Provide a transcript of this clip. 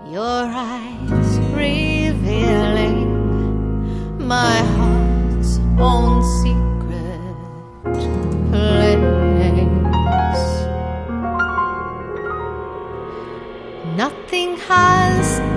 Your eyes revealing my heart's own secret place. Nothing has